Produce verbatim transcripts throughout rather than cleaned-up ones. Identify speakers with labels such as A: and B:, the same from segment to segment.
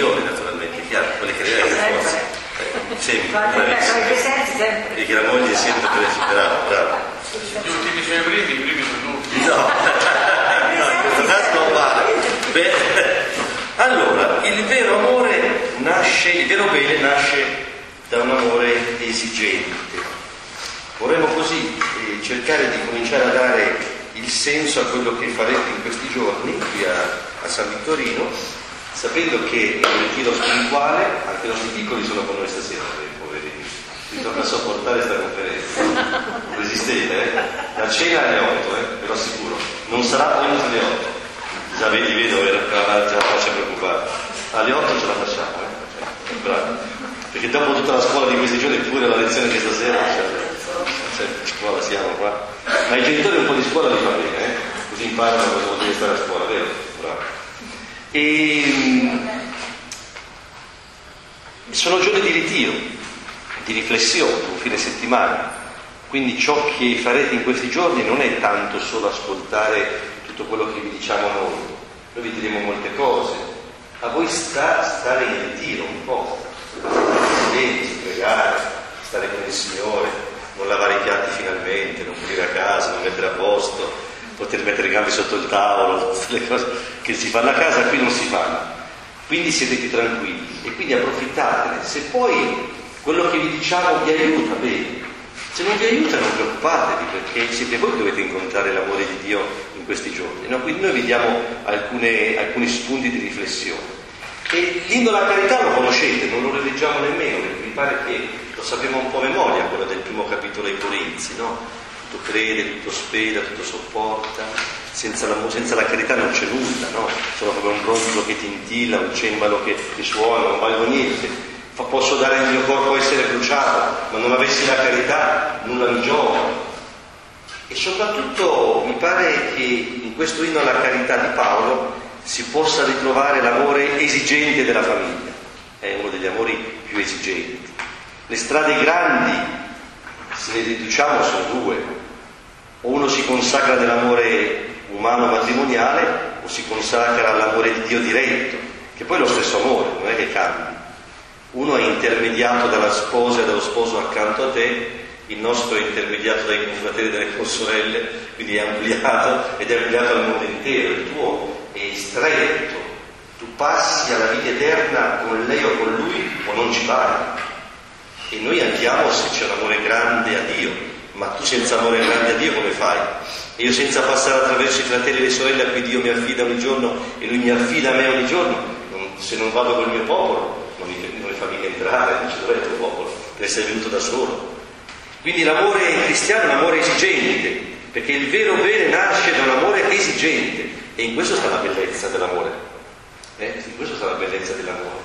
A: religione, naturalmente, chiaro, quelle che le forze. Eh, sempre, bravissimo. E che la moglie è sempre presente, bravo, bravo.
B: Gli ultimi suoi primi, i primi sono tutti.
A: No, no, in questo caso non vale. Beh, allora, il vero amore nasce, il vero bene nasce da un amore esigente. Vorremmo così eh, cercare di cominciare a dare il senso a quello che farete in questi giorni qui a, a San Vittorino, sapendo che è un ritiro spirituale, anche i nostri piccoli sono con noi stasera, poverini, vi tocca sopportare questa conferenza. Resistete, eh? La cena alle otto, eh? Ve lo assicuro, non sarà oltre le otto. Già vedi, vedo, già la faccia preoccupata. Alle otto ce la facciamo, eh? Bravo. Perché dopo tutta la scuola di questi giorni, pure la lezione di stasera, cioè, cioè, scuola siamo qua. Ma i genitori un po' di scuola li fa bene, eh? Così imparano cosa vuol dire stare a scuola, vero? Bravo. E sono giorni di ritiro, di riflessione, un fine settimana. Quindi ciò che farete in questi giorni non è tanto solo ascoltare tutto quello che vi diciamo noi. Noi vi diremo molte cose. A voi sta stare in ritiro un po', silenzio, pregare, stare con il Signore, non lavare i piatti finalmente, non pulire a casa, non mettere a posto, poter mettere le gambe sotto il tavolo, tutte le cose che si fanno a casa qui non si fanno. Quindi siete più tranquilli e quindi approfittatene. Se poi quello che vi diciamo vi aiuta, bene. Se non vi aiuta non preoccupatevi, perché siete voi che dovete incontrare l'amore di Dio in questi giorni, no? Quindi noi vi diamo alcune, alcuni spunti di riflessione. E l'inno alla carità lo conoscete, non lo rileggiamo nemmeno, perché mi pare che lo sappiamo un po' a memoria, quello del primo capitolo ai Corinzi, no? Tutto crede, tutto spera, tutto sopporta, senza la, senza la carità non c'è nulla, no? Sono come un bronzo che tintilla, un cembalo che, che suona, non valgo niente. Posso dare il mio corpo a essere bruciato, ma non avessi la carità nulla mi giova. E soprattutto mi pare che in questo inno alla carità di Paolo si possa ritrovare l'amore esigente della famiglia. È uno degli amori più esigenti. Le strade grandi, se ne riduciamo, sono due. O uno si consacra nell'amore umano matrimoniale, o si consacra all'amore di Dio diretto, che poi è lo stesso amore, non è che cambia. Uno è intermediato dalla sposa e dallo sposo accanto a te, il nostro è intermediato dai confratelli e dalle consorelle, quindi è ampliato ed è ampliato al mondo intero. Il tuo è stretto, tu passi alla vita eterna con lei o con lui o non ci vai. E noi andiamo se c'è un amore grande a Dio, ma tu senza amore grande a Dio come fai? E io senza passare attraverso i fratelli e le sorelle a cui Dio mi affida ogni giorno e lui mi affida a me ogni giorno, non, se non vado col mio popolo non mi, non mi fa mica entrare, non ci dov'è il tuo popolo, deve essere venuto da solo. Quindi l'amore cristiano è un amore esigente, perché il vero bene nasce da un amore esigente, e in questo sta la bellezza dell'amore, eh? In questo sta la bellezza dell'amore,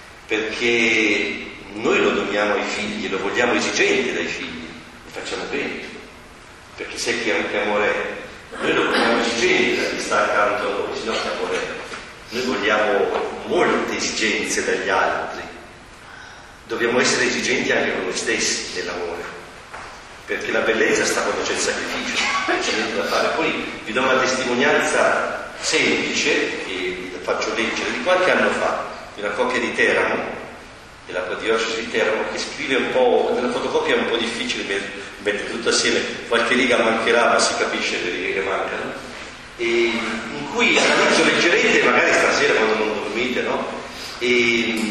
A: perché noi lo doniamo ai figli, lo vogliamo esigente dai figli, lo facciamo bene, perché sai che anche amore è, noi lo vogliamo esigente da chi sta accanto a noi, signor amore. Noi vogliamo molte esigenze dagli altri, dobbiamo essere esigenti anche con noi stessi nell'amore, perché la bellezza sta quando c'è il sacrificio, non c'è niente da fare. Poi vi do una testimonianza semplice che vi faccio leggere di qualche anno fa, di una coppia di Teramo, della diocesi di Teramo, che scrive un po', nella fotocopia è un po' difficile mettere tutto assieme, qualche riga mancherà, ma si capisce le righe che mancano. E in cui all'inizio leggerete, magari stasera quando non dormite, no? E,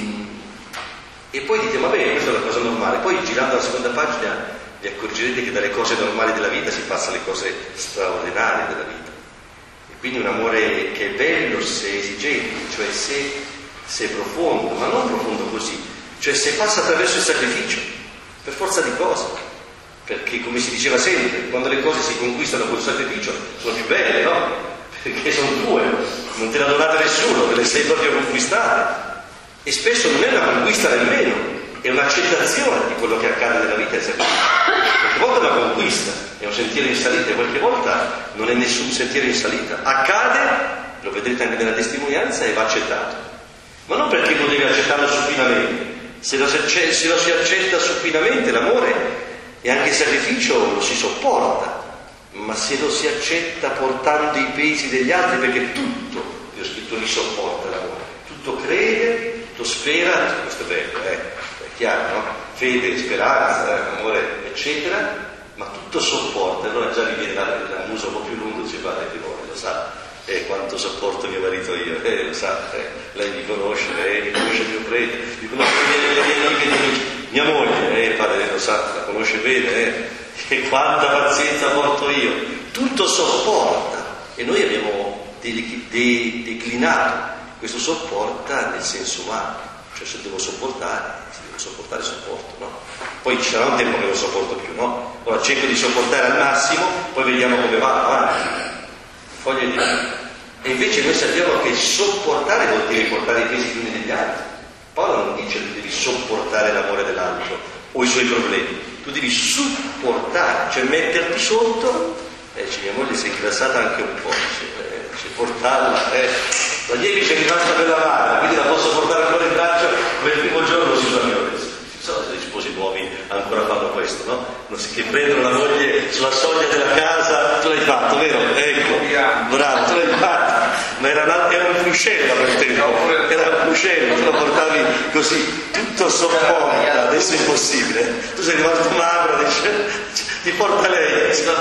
A: e poi dite, va bene, questa è una cosa normale. Poi girando la seconda pagina vi accorgerete che dalle cose normali della vita si passa alle cose straordinarie della vita. E quindi un amore che è bello se è esigente, cioè se, se è profondo, ma non profondo così, cioè se passa attraverso il sacrificio, per forza di cose. Perché, come si diceva sempre, quando le cose si conquistano col sacrificio sono più belle, no? Perché sono tue, non te le ha donate nessuno, te le sei proprio conquistate. E spesso non è una conquista nemmeno, è un'accettazione di quello che accade nella vita del sacrificio. Qualche volta è una conquista, è un sentiero in salita, e qualche volta non è nessun sentiero in salita. Accade, lo vedrete anche nella testimonianza, e va accettato. Ma non perché uno deve accettarlo supinamente. Se lo, se lo si accetta supinamente, l'amore e anche il sacrificio lo si sopporta, ma se lo si accetta portando i pesi degli altri, perché tutto, vi ho scritto, li sopporta l'amore, tutto crede, Tutosfera, questo è bello, eh, è chiaro, no? Fede, speranza, amore, eccetera, ma tutto sopporta. Allora già mi viene la, la musa un po' più lunga, ci fa che vuole, lo sa, eh, quanto sopporto mio marito io, eh, lo sa, eh, lei mi conosce, eh, mi conosce mio prete, mi conosce le mie amiche, mia moglie, eh, il padre lo sa, la conosce bene, eh, e quanta pazienza porto io, tutto sopporta, e noi abbiamo de- de- declinato questo sopporta nel senso umano, cioè se devo sopportare, se devo sopportare sopporto, no? Poi ci sarà un tempo che non sopporto più, no? Ora cerco di sopportare al massimo, poi vediamo come va avanti. Foglie di vita. E invece noi sappiamo che sopportare vuol dire portare i pesi gli uni degli altri. Paolo non dice che devi sopportare l'amore dell'altro o i suoi problemi, tu devi supportare, cioè metterti sotto. Eh, mia moglie si è ingrassata anche un po', eh, cioè portarla, eh. La ieri ci è rimasta per la mano, quindi la posso portare ancora in braccio come il primo giorno si fa mio adesso. Non so se gli sposi nuovi ancora fanno questo, no? Non si, che prendono la moglie sulla soglia della casa, tu l'hai fatto, vero? Ecco, bravo, tu l'hai fatto, ma era, una, era un fuscello a quel tempo, era un fuscello, tu lo portavi così, tutto sopporta, adesso è impossibile, tu sei rimasto magro, dice, ti porta lei, si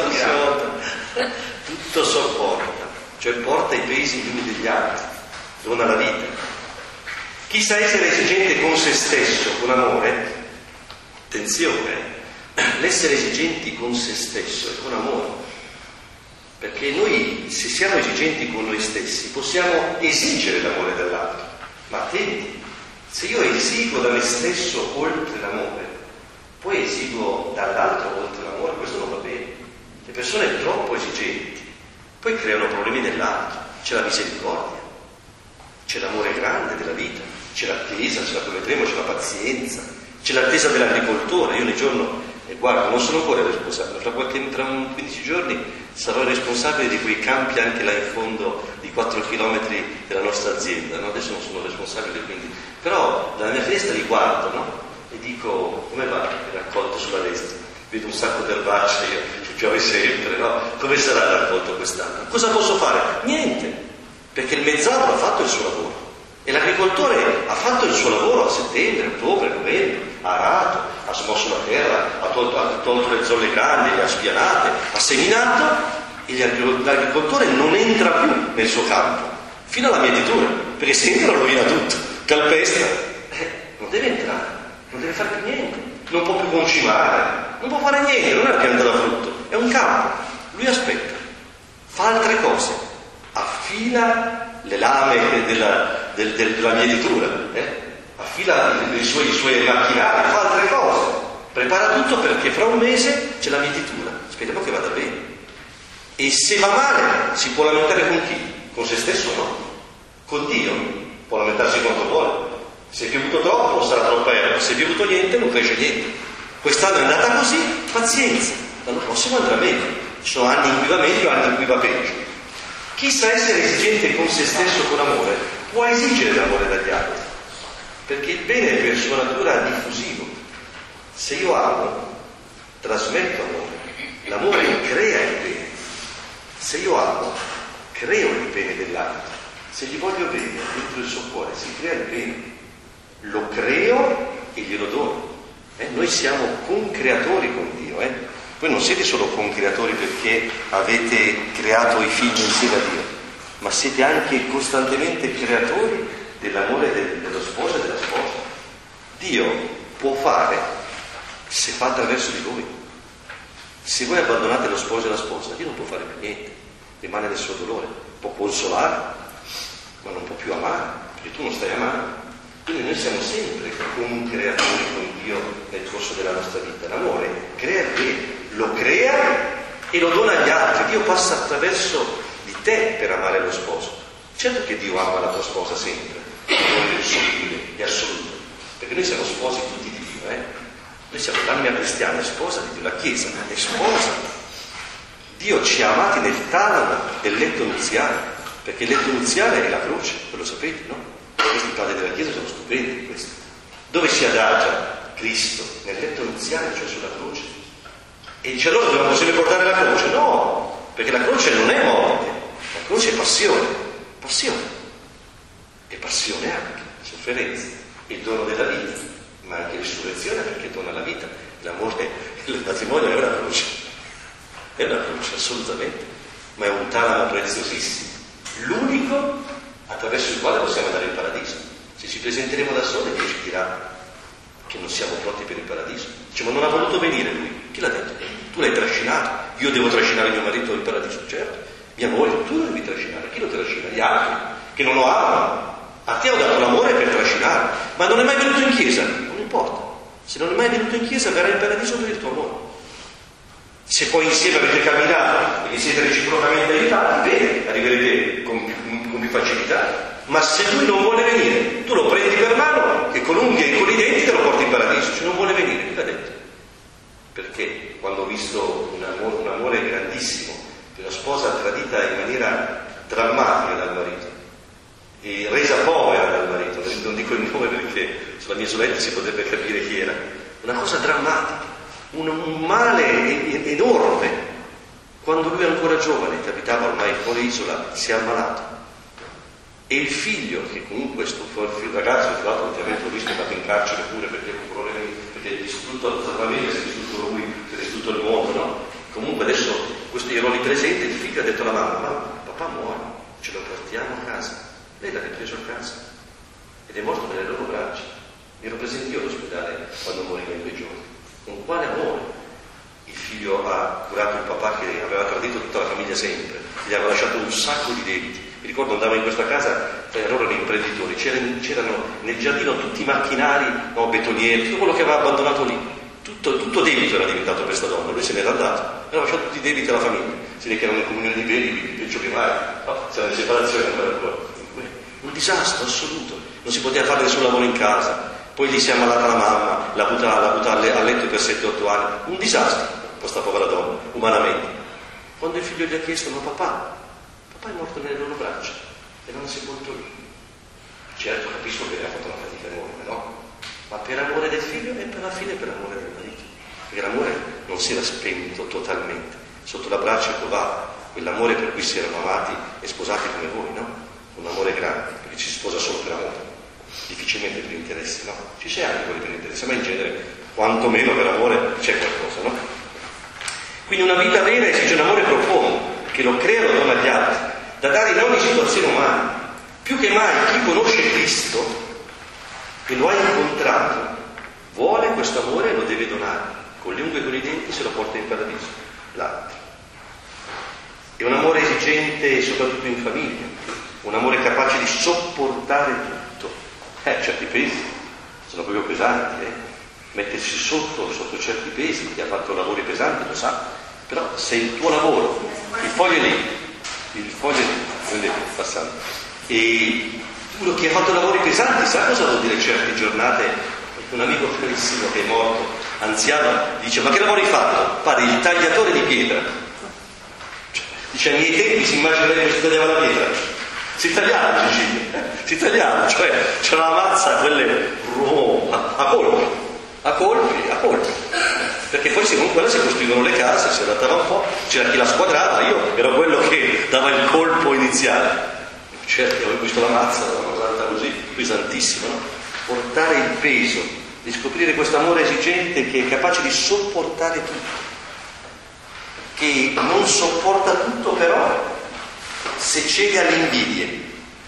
A: la tutto sopporta, cioè porta i pesi gli uni degli altri, dona la vita. Chi sa essere esigente con se stesso, con amore, attenzione, l'essere esigenti con se stesso e con amore, perché noi se siamo esigenti con noi stessi possiamo esigere l'amore dall'altro, ma attenti, se io esigo da me stesso oltre l'amore, poi esigo dall'altro oltre l'amore, questo non va bene. Le persone troppo esigenti poi creano problemi nell'altro, c'è la misericordia, c'è l'amore grande della vita, c'è l'attesa, ce la provedremo, c'è la pazienza, c'è l'attesa dell'agricoltore. Io ogni giorno, eh, guarda, non sono ancora responsabile, tra, qualche, tra un quindici giorni sarò responsabile di quei campi anche là in fondo di quattro chilometri della nostra azienda, no? Adesso non sono responsabile, quindi, però dalla mia finestra li guardo, no? E dico, come va il raccolto sulla destra? Vedo un sacco di erbacce, ci piove sempre, no? Come sarà il raccolto quest'anno? Cosa posso fare? Niente, perché il mezzadro ha fatto il suo lavoro. E l'agricoltore ha fatto il suo lavoro a settembre, ottobre, novembre, ha arato, ha smosso la terra, ha tolto, ha tolto le zolle grandi, le ha spianate, ha seminato, e l'agricoltore non entra più nel suo campo, fino alla mietitura, perché se entra lo rovina tutto, calpesta, eh, non deve entrare, non deve fare più niente, non può più concimare, non può fare niente, non è una pianta da frutto, è un campo, lui aspetta, fa altre cose, affila le lame della, del, del, della mietitura, eh? affila i suoi, i suoi macchinari, fa altre cose, prepara tutto perché fra un mese c'è la mietitura, speriamo che vada bene. E se va male si può lamentare con chi? Con se stesso no, con Dio può lamentarsi quanto vuole. Se è piovuto troppo sarà troppa erba, se è piovuto niente non cresce niente. Quest'anno è andata così, pazienza, l'anno prossimo andrà meglio, ci sono anni in cui va meglio, anni in cui va peggio. Chi sa essere esigente con se stesso, con amore, può esigere l'amore dagli altri, perché il bene è per sua natura diffusivo. Se io amo, trasmetto amore, l'amore crea il bene. Se io amo, creo il bene dell'altro. Se gli voglio bene dentro il suo cuore, si crea il bene. Lo creo e glielo dono. Eh? Noi siamo concreatori con Dio, eh? Voi non siete solo concreatori perché avete creato i figli insieme a Dio, ma siete anche costantemente creatori dell'amore del, dello sposo e della sposa. Dio può fare se fa attraverso di voi. Se voi abbandonate lo sposo e la sposa, Dio non può fare più niente, rimane nel suo dolore, può consolare, ma non può più amare, perché tu non stai amando. Quindi noi siamo sempre concreatori con Dio nel corso della nostra vita. L'amore crea il bene, lo crea e lo dona agli altri. Dio passa attraverso di te per amare lo sposo. Certo che Dio ama la tua sposa sempre, l'amore sottile e assoluto, perché noi siamo sposi tutti di Dio, eh? Noi siamo l'anima cristiana, è sposa di Dio, la Chiesa è sposa. Dio ci ha amati nel tavolo del letto nuziale, perché il letto nuziale è la croce, ve lo sapete, no? Questi padri della Chiesa sono stupendi, questo. Dove si adagia Cristo? Nel letto nuziale, cioè sulla croce. E dice allora dobbiamo sempre portare la croce? No, perché la croce non è morte, la croce è passione, passione, e passione anche, sofferenza. il dono della vita, ma anche risurrezione perché dona la vita. L'amore, il matrimonio è una croce, è una croce assolutamente, ma è un talamo preziosissimo, l'unico attraverso il quale possiamo andare in paradiso. Se ci presenteremo da soli, Dio ci dirà che non siamo pronti per il paradiso. Dice, ma non ha voluto venire lui. Chi l'ha detto? Tu l'hai trascinato. Io devo trascinare mio marito in paradiso? Certo. Mia moglie, tu lo devi trascinare. Chi lo trascina? Gli altri, che non lo amano. A te ho dato l'amore per trascinare. Ma non è mai venuto in chiesa? Non importa. Se non è mai venuto in chiesa, verrà in paradiso per il tuo amore. Se poi insieme avete camminato e vi siete reciprocamente aiutati, bene, arriverete con più, con più facilità. Ma se lui non vuole venire, tu lo prendi per mano e con unghie e con i denti te lo porti in paradiso. Se non vuole venire, chi l'ha detto? Perché quando ho visto un amore, un amore grandissimo di una sposa tradita in maniera drammatica dal marito e resa povera dal marito, non dico il nome perché sulla mia sorella si potrebbe capire chi era, una cosa drammatica, un, un male enorme. Quando lui ancora giovane, che abitava ormai fuori isola, si è ammalato. E il figlio, che comunque sto il ragazzo, tra l'altro ultimamente ho visto, è andato in carcere pure perché problemi, perché è distrutto la famiglia, si è distrutto lui, si è distrutto il mondo, no? Comunque adesso questo ero lì presente, il figlio ha detto alla mamma, ma papà muore, ce lo portiamo a casa. Lei l'ha ripreso a casa ed è morto nelle loro braccia. Mi ero presente io all'ospedale quando moriva in quei giorni. Con quale amore il figlio ha curato il papà che aveva tradito tutta la famiglia sempre, gli aveva lasciato un sacco di debiti. Mi ricordo andavo in questa casa, loro erano imprenditori, c'erano, c'erano nel giardino tutti i macchinari, no, betonieri, tutto quello che aveva abbandonato lì. Tutto, tutto debito era diventato per questa donna, lui se n'era andato, aveva lasciato tutti i debiti alla famiglia. Si vede che erano in comunione di beni, peggio che mai, no, c'era una separazione ancora. Un disastro assoluto, non si poteva fare nessun lavoro in casa, poi gli si è ammalata la mamma, l'ha avuta, l'ha avuta a letto per sette otto anni, un disastro, questa povera donna, umanamente. Quando il figlio gli ha chiesto, ma papà, papà è morto nelle loro braccia e non è sepolto lì. Certo, capisco che ha fatto una fatica enorme, no? Ma per amore del figlio e per la fine per amore del marito, perché l'amore non si era spento totalmente, sotto la braccia covava quell'amore per cui si erano amati e sposati come voi, no? Un amore grande, perché ci si sposa solo per amore, difficilmente per interessi, no? Ci c'è anche quelli per interessi, ma in genere, quantomeno per amore, c'è qualcosa, no? Quindi una vita vera esige un amore profondo, che lo crea e lo dona agli altri, da dare in ogni situazione umana. Più che mai chi conosce Cristo e lo ha incontrato, vuole questo amore e lo deve donare, con le unghie e con i denti se lo porta in paradiso, l'altro. È un amore esigente soprattutto in famiglia, un amore capace di sopportare tutto. Eh, certi pesi sono proprio pesanti, eh. Mettersi sotto, sotto certi pesi, chi ha fatto lavori pesanti lo sa, però se il tuo lavoro, il foglio è lì, il foglio è lì, vedete, passando, e uno che ha fatto lavori pesanti sa cosa vuol dire certe giornate. Un amico carissimo che è morto, anziano, dice, ma che lavori hai fatto? Fare il tagliatore di pietra. Cioè, dice, ai miei tempi si immagina che si tagliava la pietra. Si tagliava in Sicilia, si tagliava, cioè c'era la mazza, quelle oh, a, a colpi, a colpi, a colpi. Perché poi con quella si costruivano le case, si adattava un po', c'era chi la squadrava, io ero quello che dava il colpo iniziale. Certo, avevo visto la mazza, una cosa così, pesantissima, no? Portare il peso, di scoprire questo amore esigente che è capace di sopportare tutto, che non sopporta tutto però se cede alle invidie,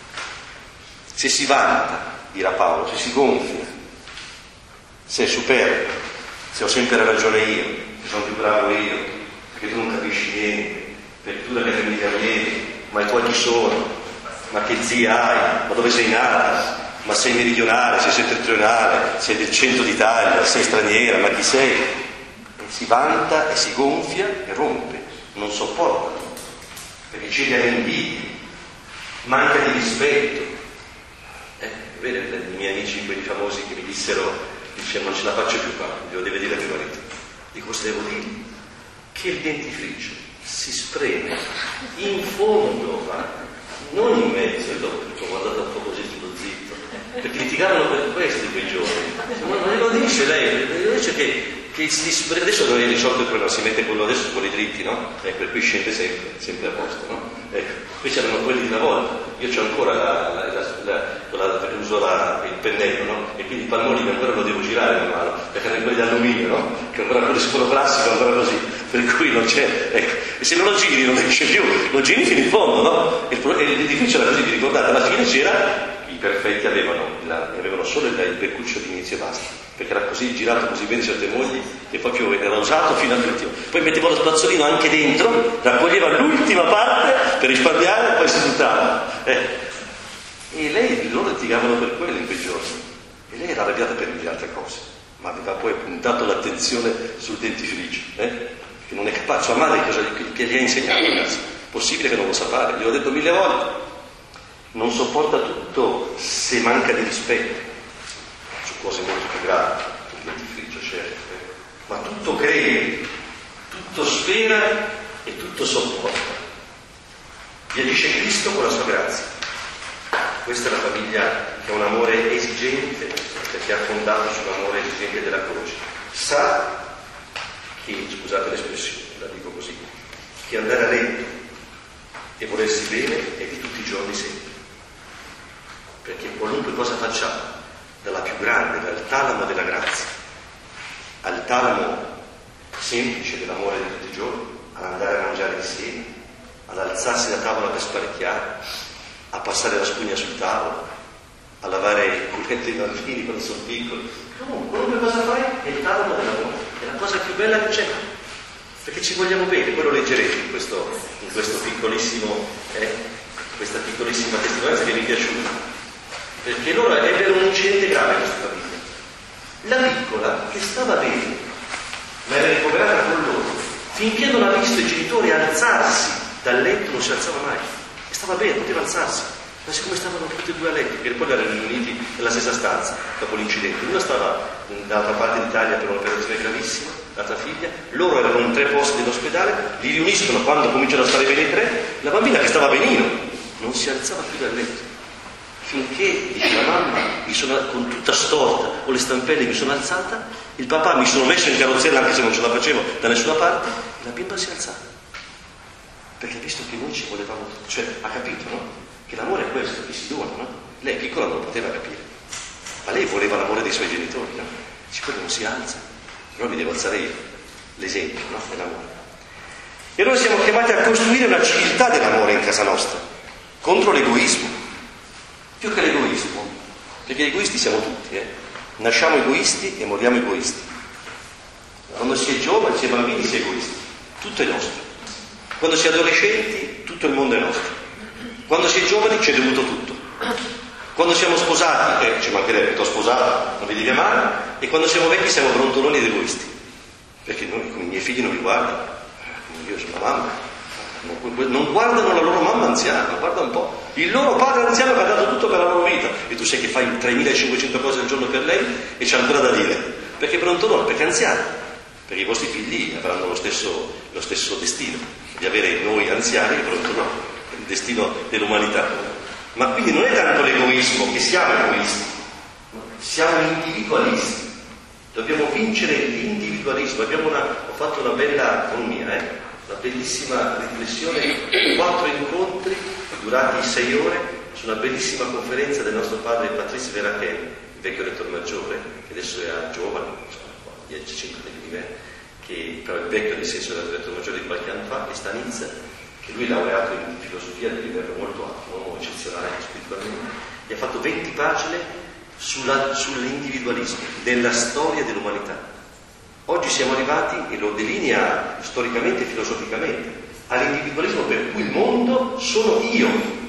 A: se si vanta, dirà Paolo, se si gonfia, se è superbo, se ho sempre ragione io, che sono più bravo io, perché tu non capisci niente, perché tu da che famiglia vieni, ma i tuoi chi sono? Ma che zia hai? Ma dove sei nata? Ma sei meridionale, sei settentrionale, sei del centro d'Italia, sei straniera, ma chi sei? E si vanta e si gonfia e rompe, non sopporta, perché cede alle invidie, manca di rispetto. Eh, vedete i miei amici, quelli famosi che mi dissero, dicevano non ce la faccio più qua, glielo deve dire a mio marito. Dico, cosa devo dire? Che il dentifricio si spreme in fondo, ma non in mezzo. E dopo ho guardato un po' così sullo zitto, perché litigavano per questo di quei giorni. Ma non glielo dice lei, glielo dice che, che si spreme. Adesso non è risolto il problema, si mette quello adesso con i dritti, no? Ecco, per cui scende sempre, sempre a posto, no? Ecco, qui c'erano quelli di una volta, io c'ho ancora la, la, la, ancora, con la, perché uso la, il pennello, no? E quindi il palmolive ancora lo devo girare man mano, perché erano quelli d'alluminio, no? Che ancora quello sicuro classico, ancora così, per cui non c'è, ecco. E se non lo giri non esce più, lo giri fino in fondo, no? E l'edificio era così, vi ricordate, alla fine c'era, i perfetti avevano, la, avevano solo il, il beccuccio di inizio e basta, perché era così girato così bene certe mogli, che proprio era usato fino all'ultimo. Poi metteva lo spazzolino anche dentro, raccoglieva l'ultima parte per risparmiare e poi si buttava. Eh. E lei, loro litigavano per quello in quei giorni, e lei era arrabbiata per mille altre cose, ma aveva poi puntato l'attenzione sul dentifricio, eh? Che non è capace. Sua madre cosa che gli ha insegnato, ragazzi? Possibile che non lo sa fare, gliel'ho detto mille volte. Non sopporta tutto se manca di rispetto, su cose molto più gravi, il dentifricio, certo, eh? Ma tutto crede, tutto spera e tutto sopporta. Vi agisce Cristo con la sua grazia. Questa è la famiglia che ha un amore esigente, perché ha fondato sull'amore esigente della croce. Sa che, scusate l'espressione, la dico così, che andare a letto e volersi bene è di tutti i giorni sempre. Perché qualunque cosa facciamo, dalla più grande, dal talamo della grazia, al talamo semplice dell'amore di tutti i giorni, all'andare a mangiare insieme, ad alzarsi da tavola per sparecchiare, a passare la spugna sul tavolo, a lavare i culetti dei bambini quando sono piccoli. Comunque, qualunque cosa fai è il tavolo dell'amore, è la cosa più bella che c'è, perché ci vogliamo bene. Poi lo leggerete in questo, in questo piccolissimo, eh, questa piccolissima testimonianza che mi è piaciuta, perché loro ebbero un incidente grave in questa famiglia. La piccola, che stava bene, ma era ricoverata con loro, finché non ha visto i genitori alzarsi dal letto, non si alzava mai. E stava bene, poteva alzarsi, ma siccome stavano tutti e due a letto, perché poi erano riuniti nella stessa stanza dopo l'incidente, una stava dall'altra parte d'Italia per un'operazione gravissima, l'altra figlia, loro erano in tre posti dell'ospedale, li riuniscono quando cominciano a stare bene i tre, la bambina che stava benino non si alzava più dal letto, finché, dice la mamma, mi sono, con tutta storta, con le stampelle mi sono alzata, il papà mi sono messo in carrozzella anche se non ce la facevo da nessuna parte, e la bimba si è alzata. Perché ha visto che noi ci volevamo, cioè ha capito, no? Che l'amore è questo, che si dona, no? Lei piccola non lo poteva capire, ma lei voleva l'amore dei suoi genitori, no? Dice, quello non si alza, però mi devo alzare io, l'esempio, no? Dell'amore. E noi siamo chiamati a costruire una civiltà dell'amore in casa nostra, contro l'egoismo, più che l'egoismo, perché egoisti siamo tutti, eh? Nasciamo egoisti e moriamo egoisti. Quando si è giovani, si è bambini, si è egoisti, tutto è nostro. Quando si è adolescenti, tutto il mondo è nostro. Quando si è giovani, ci è dovuto tutto. Quando siamo sposati, eh, ci mancherebbe, ti ho sposato, non vedi mia mano, e quando siamo vecchi siamo brontoloni ed egoisti. Perché noi, come i miei figli non mi guardano, io sono la mamma, non guardano la loro mamma anziana, guarda un po'. Il loro padre anziano che ha dato tutto per la loro vita, e tu sai che fai tremilacinquecento cose al giorno per lei e c'è ancora da dire. Perché brontolone? Perché anziano. Perché i vostri figli avranno lo stesso, lo stesso destino di avere noi anziani e brontoloni, il destino dell'umanità. Ma quindi non è tanto l'egoismo, che siamo egoisti, siamo individualisti. Dobbiamo vincere l'individualismo. Abbiamo una, ho fatto una bella, non mia, eh, una bellissima riflessione, quattro incontri durati sei ore su una bellissima conferenza del nostro padre Patrice Verachem, il vecchio rettore maggiore, che adesso è giovane, dieci cinque anni di me, che però è vecchio nel senso del rettore maggiore di qualche anno fa, e sta a Nizza, che lui è laureato in filosofia di livello molto alto, un uomo eccezionale spiritualmente, e ha fatto venti pagine sulla, sull'individualismo, della storia dell'umanità. Oggi siamo arrivati, e lo delinea storicamente e filosoficamente, all'individualismo per cui il mondo sono io.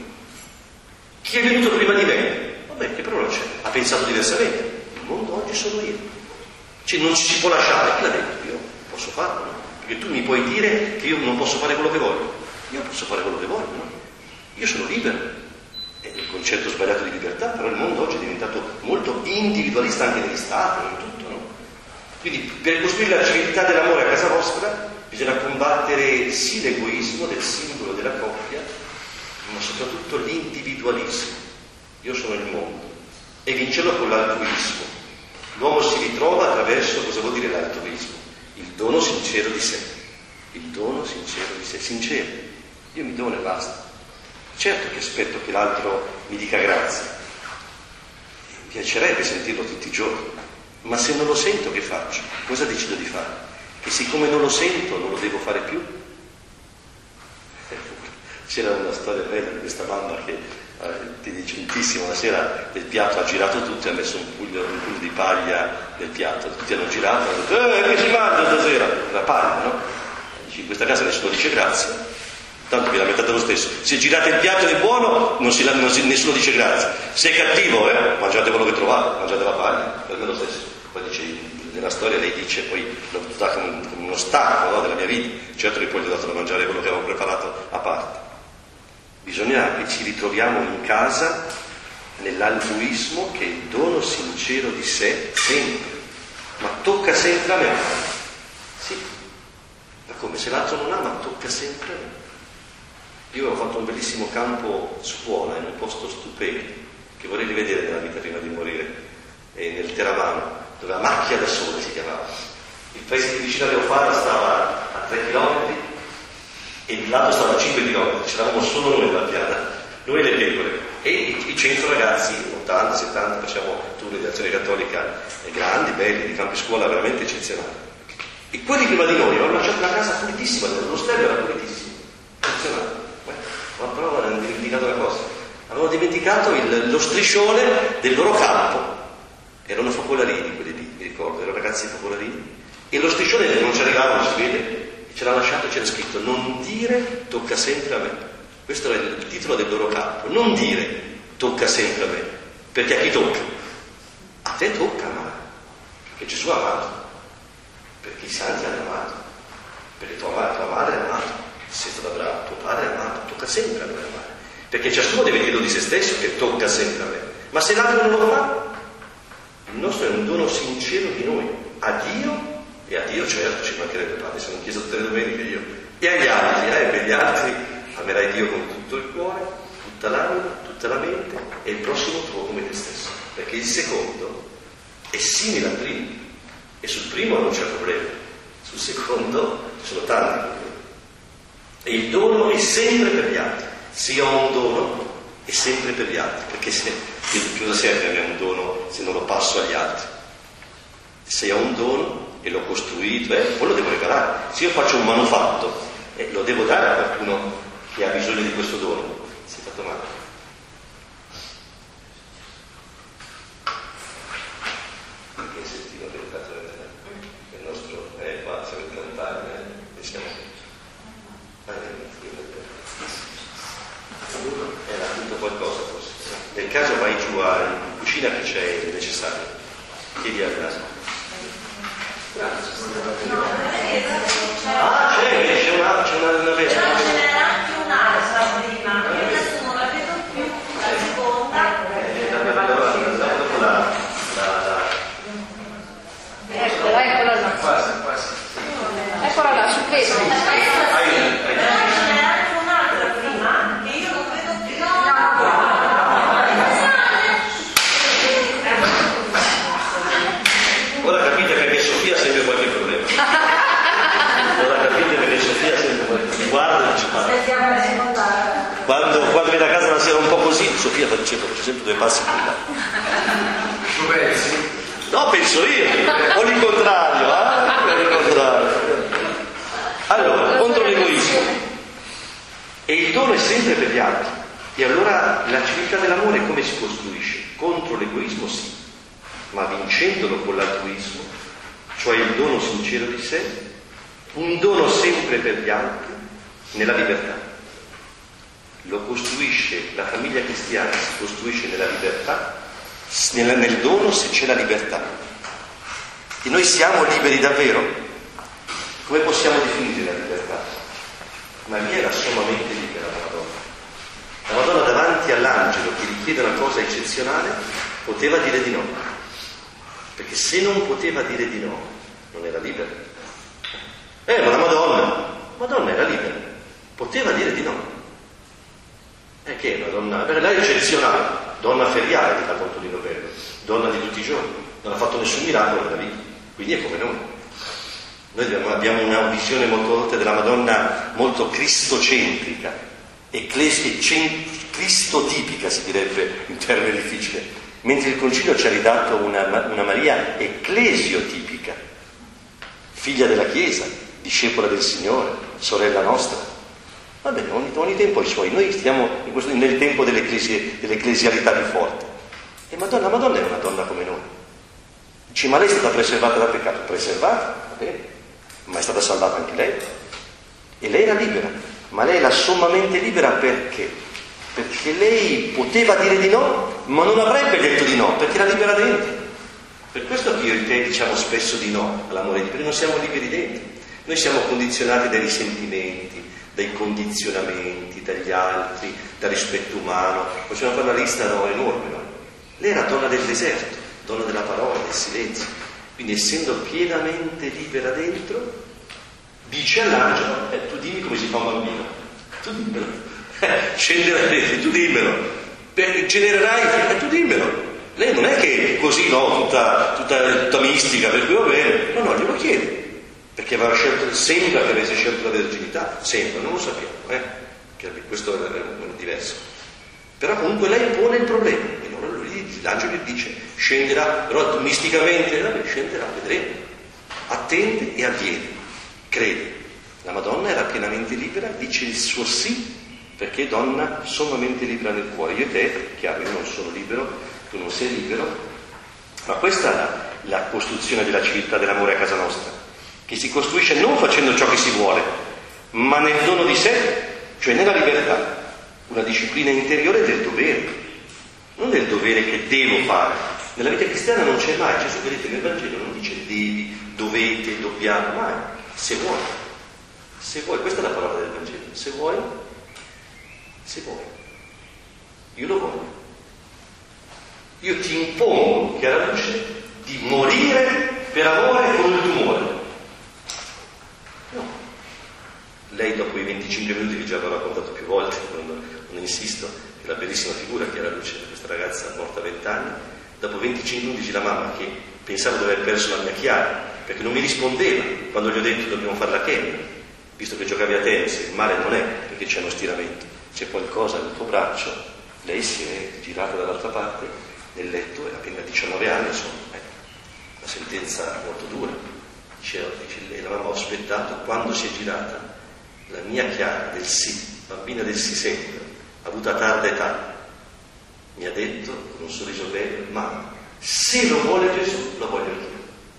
A: Chi è venuto prima di me? Vabbè, che però non c'è, ha pensato diversamente. Il mondo oggi sono io. Cioè non ci si può lasciare, chi l'ha detto? Io posso farlo, no? Perché tu mi puoi dire che io non posso fare quello che voglio. Io posso fare quello che voglio, no? Io sono libero. È il concetto sbagliato di libertà, però il mondo oggi è diventato molto individualista anche negli stati, in tutto, no? Quindi per costruire la civiltà dell'amore a casa vostra bisogna combattere sì l'egoismo del singolo, della coppia, ma soprattutto l'individualismo. Io sono il mondo. E vincerlo con l'altruismo. L'uomo si ritrova attraverso, cosa vuol dire l'altruismo? Il dono sincero di sé. Il dono sincero di sé. Sincero. Io mi dono e basta. Certo che aspetto che l'altro mi dica grazie, piacerebbe sentirlo tutti i giorni, ma se non lo sento che faccio? Cosa decido di fare? Che siccome non lo sento non lo devo fare più? C'era una storia bella di questa mamma che eh, intelligentissima, una sera del piatto ha girato tutto e ha messo un pugno, un pugno di paglia nel piatto, tutti hanno girato e hanno detto eh, che si mangia stasera? La paglia, no? Dice, in questa casa nessuno dice grazie, tanto vi lamentate lo stesso. Se girate il piatto ed è buono, non si, non si, nessuno dice grazie. Se è cattivo, eh, mangiate quello che trovate, mangiate la paglia, per me lo stesso. Poi dice, nella storia lei dice, poi l'ho dato come uno stacco, no, della mia vita, certo che poi gli ho dato da mangiare quello che avevo preparato a parte. Bisogna che ci ritroviamo in casa nell'altruismo che è il dono sincero di sé sempre, ma tocca sempre a me. Sì, ma come se l'altro non ama, tocca sempre a me. Io ho fatto un bellissimo campo scuola in un posto stupendo che vorrei rivedere nella vita prima di morire, e nel Teramano, dove la Macchia da Sole si chiamava. Il paese più vicino a Leofara stava a tre chilometri e il lato stava a cinque chilometri, c'eravamo solo noi nella piana, noi e le pecore, e i, i cento ragazzi, ottanta, settanta, facciamo tour di azione cattolica grandi, belli, di campi scuola veramente eccezionali. E quelli prima di noi avevano lasciato una casa pulitissima, l'ostello era pulitissimo, eccezionale. Ma però avevano dimenticato una cosa, avevano dimenticato il, lo striscione del loro campo. Erano focolarini quelli lì, mi ricordo, erano ragazzi focolarini, e lo striscione non ci arrivava, non si vede, e ce l'ha lasciato e c'era scritto: non dire tocca sempre a me. Questo era il titolo del loro campo, non dire tocca sempre a me, perché a chi tocca? A te tocca amare, perché Gesù ha amato, perché i santi hanno amato, perché tua madre, tua madre ha amato, sei stato bravo, tuo padre ha amato, tocca sempre a noi amare, perché ciascuno deve dirlo di se stesso che tocca sempre a me. Ma se l'altro non lo fa, il nostro è un dono sincero di noi a Dio, e a Dio certo ci mancherebbe, padre, sono in chiesa tutte le domeniche io, e agli altri, eh, per gli altri amerai Dio con tutto il cuore, tutta l'anima, tutta la mente, e il prossimo tuo come te stesso, perché il secondo è simile al primo, e sul primo non c'è problema, sul secondo ci sono tanti problemi. E il dono è sempre per gli altri. Se io ho un dono è sempre per gli altri, perché se cosa serve avere un dono se non lo passo agli altri? Se ho un dono e l'ho costruito, eh, poi lo devo regalare. Se io faccio un manufatto, eh, lo devo dare a qualcuno che ha bisogno di questo dono. Si è fatto male. Che sentito per il caso del nostro eh, qua siamo cantati, eh, e siamo era tutto qualcosa forse. Nel caso vai giù in cucina che c'è il necessario, chiedi al caso. Ah, c'è, c'è una, c'è una, una vera.
C: Però ce n'era anche un'altra prima, io adesso non la vedo più, la seconda.
A: Dopo la, la, la...
C: Eccola, eccola là.
B: Quasi, quasi.
C: Eccola là, su questo. Però ce n'era anche un'altra prima, che io non vedo più.
A: Ora capite perché Sofia ha sempre qualche problema. Ora capite perché Sofia ha sempre qualche problema. Guarda, dice, quando, quando viene a casa la sera un po' così, Sofia fa sempre due passi più in là.
B: Tu pensi?
A: No, penso io, o l'incontrario, eh? O l'incontrario. Allora, contro l'egoismo. E il dono è sempre per gli altri. E allora la civiltà dell'amore come si costruisce? Contro l'egoismo sì, ma vincendolo con l'altruismo, cioè il dono sincero di sé, un dono sempre per gli altri, nella libertà. Lo costruisce, la famiglia cristiana si costruisce nella libertà, nel, nel dono se c'è la libertà. E noi siamo liberi davvero? Come possiamo definire la libertà? Maria era sommamente libera, la Madonna. La Madonna davanti all'angelo che gli chiede una cosa eccezionale poteva dire di no, perché se non poteva dire di no non era libera. Eh, ma la Madonna Madonna era libera, poteva dire di no. E che è una donna, per lei è eccezionale, donna feriale di Antonino Bello, donna di tutti i giorni, non ha fatto nessun miracolo nella vita, quindi è come noi. Noi abbiamo una visione molto volte della Madonna molto cristocentrica e cristotipica, si direbbe in termini difficili, mentre il Concilio ci ha ridato una, una Maria ecclesiotipica, figlia della Chiesa, discepola del Signore, sorella nostra. Va bene, ogni, ogni tempo i suoi. Noi stiamo in questo, nel tempo dell'ecclesialità di forte. E Madonna, Madonna è una donna come noi. Dice, ma lei è stata preservata dal peccato? Preservata, va bene, ma è stata salvata anche lei. E lei era libera, ma lei era sommamente libera perché? Perché lei poteva dire di no, ma non avrebbe detto di no, perché era libera dentro. Per questo che io e te diciamo spesso di no all'amore di Dio, perché non siamo liberi dentro. Noi siamo condizionati dai risentimenti, dai condizionamenti, dagli altri, dal rispetto umano. Possiamo fare una lista no, enorme, no? Lei era donna del deserto, donna della parola, del silenzio. Quindi essendo pienamente libera dentro, dice all'angelo, eh, tu dimmi come si fa un bambino, tu dimmelo, eh, scenderà dentro, tu dimmelo, beh, genererai, eh, tu dimmelo. Lei non è che così, no, tutta, tutta, tutta mistica, per cui va bene, no, no, glielo chiede, perché aveva scelto, sembra che avesse scelto la verginità, sembra, non lo sappiamo, eh, che questo è diverso. Però comunque lei pone il problema, e allora lui, l'angelo gli dice, scenderà, però misticamente, vabbè, scenderà, vedremo, attende e avviene, crede. La Madonna era pienamente libera, dice il suo sì, perché donna sommamente libera nel cuore. Io e te, chiaro, io non sono libero, tu non sei libero, ma questa è la, la costruzione della civiltà dell'amore a casa nostra, che si costruisce non facendo ciò che si vuole, ma nel dono di sé, cioè nella libertà, una disciplina interiore del dovere, non del dovere che devo fare. Nella vita cristiana non c'è mai, Gesù, vedete, nel Vangelo non dice devi, dovete, dobbiamo, mai, se vuoi, se vuoi, questa è la parola del Vangelo, se vuoi, se vuoi, io lo voglio. Io ti impongo, chiara luce, di morire per amore con il tumore. No. Lei dopo i venticinque minuti che già avevo raccontato più volte, quando non insisto, che è la bellissima figura chiara luce di questa ragazza morta a vent'anni, dopo venticinque minuti dice la mamma che pensavo di aver perso la mia Chiara, perché non mi rispondeva quando gli ho detto dobbiamo fare la chemia, visto che giocavi a tennis, il male non è perché c'è uno stiramento, c'è qualcosa nel tuo braccio. Lei si è girata dall'altra parte nel letto, era appena diciannove anni, insomma, eh, una sentenza molto dura. Dice, dice, la mamma ho aspettato, quando si è girata, la mia Chiara del sì, bambina del sì sempre, avuta tarda età, mi ha detto con un sorriso bello, ma se lo vuole Gesù, lo voglio anch'io.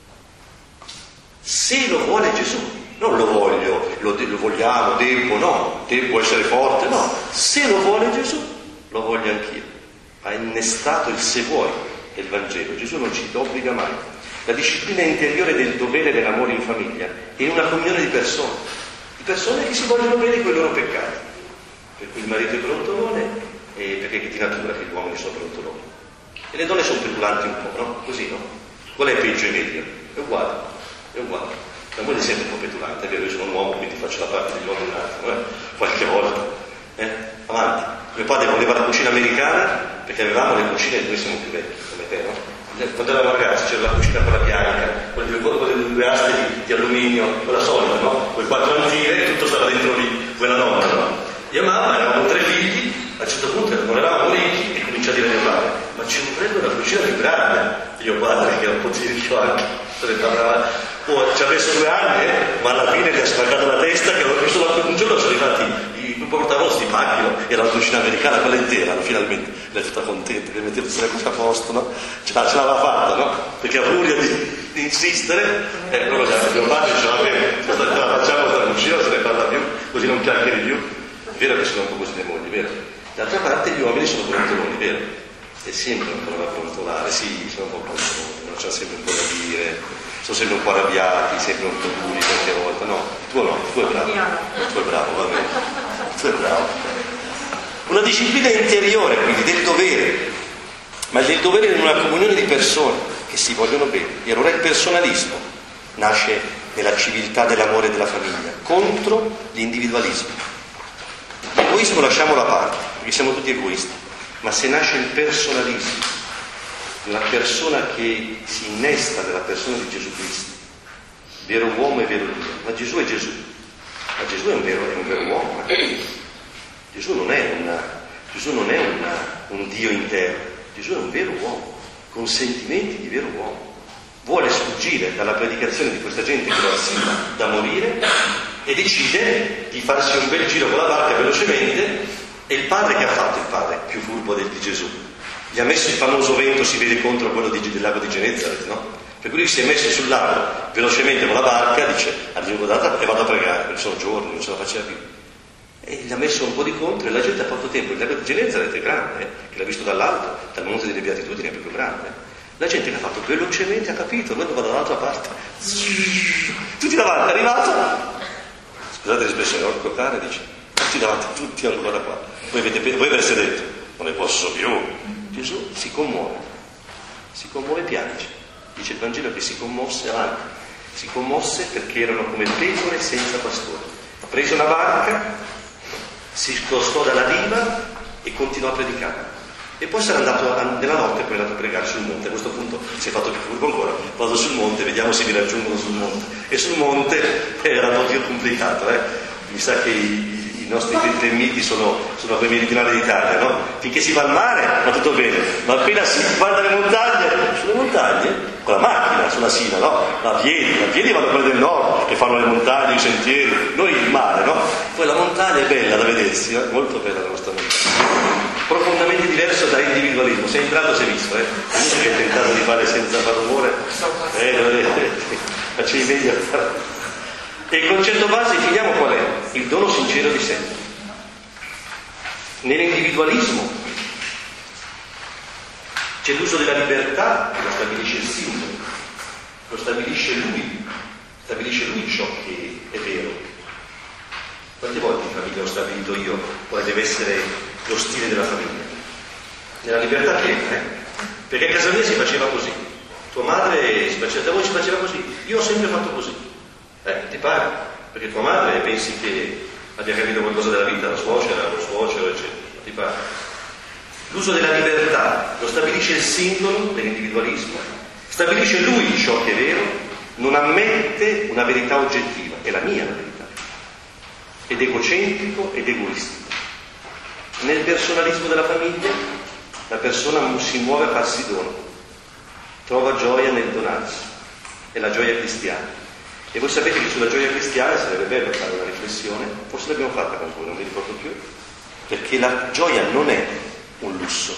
A: Se lo vuole Gesù, non lo voglio, lo, lo vogliamo, devo, no, devo essere forte, no, se lo vuole Gesù, lo voglio anch'io. Ha innestato il se vuoi del Vangelo. Gesù non ci obbliga mai. La disciplina interiore del dovere dell'amore in famiglia è una comunione di persone, di persone che si vogliono bene con i loro peccati. Per cui il marito è brontolone e perché di natura che gli uomini sono brontoloni. E le donne sono petulanti un po', no? Così, no? Qual è peggio e meglio? È uguale, è uguale. La moglie è sempre un po' petulante, è vero, io sono un uomo, quindi faccio la parte degli uomini un attimo, eh? Qualche volta. Eh? Avanti. Mio padre voleva la cucina americana perché avevamo le cucine, noi siamo più vecchi come te, no? Quando eravamo ragazzi c'era la cucina quella bianca, quelle due, quelle due aste di, di alluminio, quella solida, no? Con i quattro antiche, tutto stava dentro lì, quella nonna, no? Io e mamma eravamo tre figli, a un certo punto non eravamo ricchi e comincia a dire a mio padre, ma ci vorrebbe una cucina più grande. Io padre, che era un po' tirchio anche, oh, ci ha messo due anni, eh? Ma alla fine gli ha spaccato la testa, che un giorno sono arrivati i portavano sti pacchi, no? Era la cucina americana, quella intera, no? Finalmente lei è tutta contenta che metteva tutte le cose a posto, no? Ce, ce l'aveva fatta, no? Perché a furia di, di insistere, eh, loro già mio padre diceva, vabbè, ce la facciamo questa cucina, non se ne parla più, così non chiacchieri più. È vero che sono un po' così le mogli, vero? D'altra parte gli uomini sono brontoloni, vero? È sempre un po' da brontolare, sì, sono un po' brontoloni, no? C'è sempre un po' da dire, sono sempre un po' arrabbiati, sempre un po' duri qualche volta, no? Tu no, tu è bravo, tu è bravo, va bene, tu è bravo. Una disciplina interiore, quindi, del dovere, ma del dovere in una comunione di persone che si vogliono bene. E allora il personalismo nasce nella civiltà dell'amore e della famiglia, contro l'individualismo. L'egoismo lasciamolo a parte, perché siamo tutti egoisti, ma se nasce il personalismo, una persona che si innesta nella persona di Gesù Cristo, vero uomo e vero Dio, ma Gesù è Gesù, ma Gesù è un vero, è un vero uomo, eh? Gesù non è, una, Gesù non è una, un Dio interno, Gesù è un vero uomo, con sentimenti di vero uomo. Vuole sfuggire dalla predicazione di questa gente che lo assina da morire e decide di farsi un bel giro con la barca velocemente. E il padre che ha fatto, il padre più furbo di Gesù, gli ha messo il famoso vento, si vede contro quello di, del lago di Genesaret, no? Per cui lui si è messo sul lago velocemente con la barca, dice arrivo data e vado a pregare, perché sono giorni, non ce la faceva più. E gli ha messo un po' di contro e la gente ha fatto tempo. Il lago di Genesaret è grande, eh? Che l'ha visto dall'alto, dal Monte delle Beatitudini è proprio grande. La gente che ha fatto velocemente ha capito, noi vado dall'altra parte, tutti davanti, è arrivato, scusate l'espressione, orco cane, dice, tutti davanti, tutti ancora qua. Voi avete, voi avreste detto, non ne posso più. Gesù si commuove, si commuove e piange. Dice il Vangelo che si commosse avanti, si commosse perché erano come pecore senza pastore. Ha preso una barca, si scostò dalla riva e continuò a predicare. E poi sarà andato a, nella notte, poi è andato a pregare sul monte. A questo punto si è fatto più furbo ancora, vado sul monte, vediamo se mi raggiungono sul monte. E sul monte era un po' più complicato, eh? Mi sa che i, i nostri eremiti sono, sono quei meridionali d'Italia, no? Finché si va al mare va tutto bene, ma appena si va dalle montagne, sulle montagne, con la macchina, sulla Sina, no? A piedi, a piedi vanno quelle del nord, che fanno le montagne, i sentieri, noi il mare, no? Poi la montagna è bella da vedersi, eh? Molto bella la nostra montagna. Profondamente diverso dall'individualismo. Sei entrato, sei visto, eh? Uno che ha tentato di fare senza far rumore, eh, non è, facevi meglio a fare. E il concetto base, finiamo qual è? Il dono sincero di sé. Nell'individualismo c'è l'uso della libertà che lo stabilisce il singolo, lo stabilisce lui, stabilisce lui ciò che è vero. Quante volte in famiglia ho stabilito io quale deve essere lo stile della famiglia? Nella libertà piena, eh? Perché a casa mia si faceva così, tua madre si faceva, da voi si faceva così, io ho sempre fatto così. Eh, ti pare? Perché tua madre pensi che abbia capito qualcosa della vita, la suocera, lo suocero, eccetera. Ti pare? L'uso della libertà lo stabilisce il singolo dell'individualismo, stabilisce lui ciò che è vero, non ammette una verità oggettiva, è la mia la verità, ed egocentrico ed egoistico. Nel personalismo della famiglia la persona si muove a farsi dono, trova gioia nel donarsi, è la gioia cristiana. E voi sapete che sulla gioia cristiana sarebbe bello fare una riflessione, forse l'abbiamo fatta con voi, non mi ricordo più, perché la gioia non è un lusso,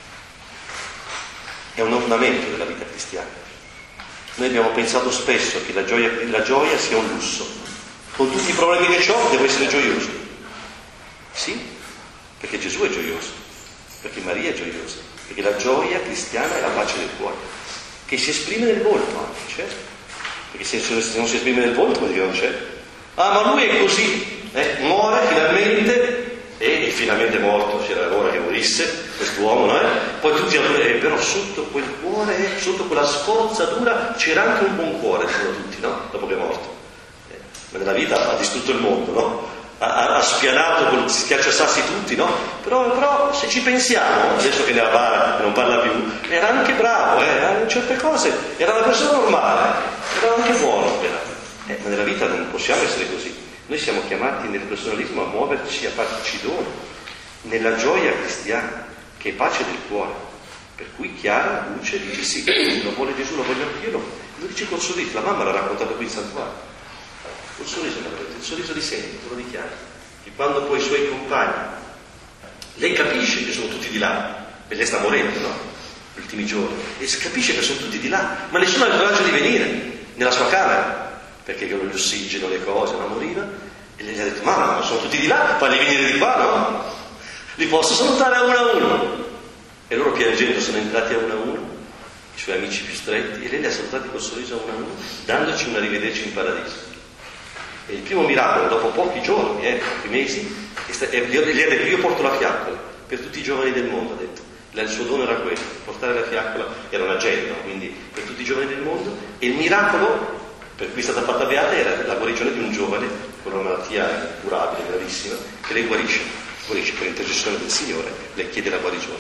A: è un ornamento della vita cristiana. Noi abbiamo pensato spesso che la gioia, la gioia sia un lusso. Con tutti i problemi che ho devo essere gioioso. Sì, perché Gesù è gioioso, perché Maria è gioiosa, perché la gioia cristiana è la pace del cuore, che si esprime nel volto anche, certo. Perché se, se non si esprime nel volto vuol dire non c'è. Ah, ma lui è così, eh? Muore finalmente, e è finalmente morto, c'era l'ora che morisse, quest'uomo, no? Eh? Poi tutti, eh, però sotto quel cuore, sotto quella scorzatura c'era anche un buon cuore, dicono tutti, no? Dopo che è morto. Eh, ma nella vita ha distrutto il mondo, no? Ha, ha spianato con schiacciasassi tutti, no? Però, però se ci pensiamo, adesso che nella bara non parla più, era anche bravo, eh? In certe cose era una persona normale. Era anche buono, era. Eh, ma nella vita non possiamo essere così. Noi siamo chiamati nel personalismo a muoverci, a farci dono, nella gioia cristiana, che è pace del cuore. Per cui Chiara, luce, dice sì, lo vuole Gesù, lo voglio anch'io. Lo dice col sorriso, la mamma l'ha raccontato qui in santuario. Col sorriso, il sorriso di sempre, te lo dichiara. Che quando poi i suoi compagni, lei capisce che sono tutti di là, e lei sta morendo, no? Gli ultimi giorni, e si capisce che sono tutti di là, ma nessuno ha il coraggio di venire nella sua camera, perché con l'ossigeno, le cose, ma moriva, e lei gli ha detto, mamma, ma sono tutti di là, fagli venire di qua, no? Li posso salutare a uno a uno. E loro piangendo sono entrati a uno a uno, i suoi amici più stretti, e lei li ha salutati col sorriso a uno a uno, dandoci un arrivederci in paradiso. E il primo miracolo, dopo pochi giorni, eh, pochi mesi, e gli ha detto, io porto la fiaccola per tutti i giovani del mondo, ha detto. Il suo dono era quello, portare la fiaccola, era un agenda, quindi per tutti i giovani del mondo, e il miracolo per cui è stata fatta beata era la guarigione di un giovane con una malattia incurabile, gravissima, che lei guarisce, guarisce per intercessione del Signore, le chiede la guarigione.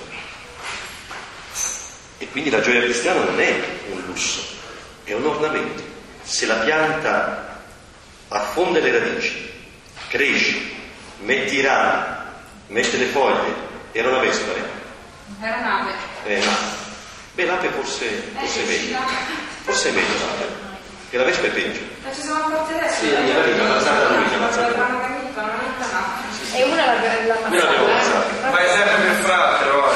A: E quindi la gioia cristiana non è un lusso, è un ornamento. Se la pianta affonda le radici, cresce, mette i rami, mette le foglie, era una vespa, eh?
C: Era nave.
A: Eh, no. Beh, l'ape forse, forse è meglio, forse è meglio l'ape, che la vespa è peggio.
C: Ma ci siamo accorti adesso?
A: Sì, gliela dico, l'ha ammazzata lui, l'ha ammazzata lui.
C: E una l'ha
A: Noi l'abbiamo ammazzata.
B: Ma è sempre più fra, però.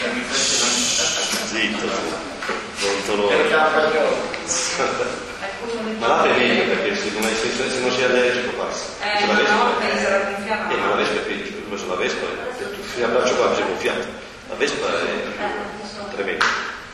A: Zitto, pronto
B: Per
A: loro.
B: capo.
A: Ma l'ape è meglio perché se non, se, se non sei allergico passa.
C: Eh,
A: Se la
C: no,
A: vespa,
C: no, penso la gonfiava.
A: eh, ma la vespa è peggio, io ho messo la vespa e tu ti abbraccio qua, mi sei gonfiato. La vespa è tremenda.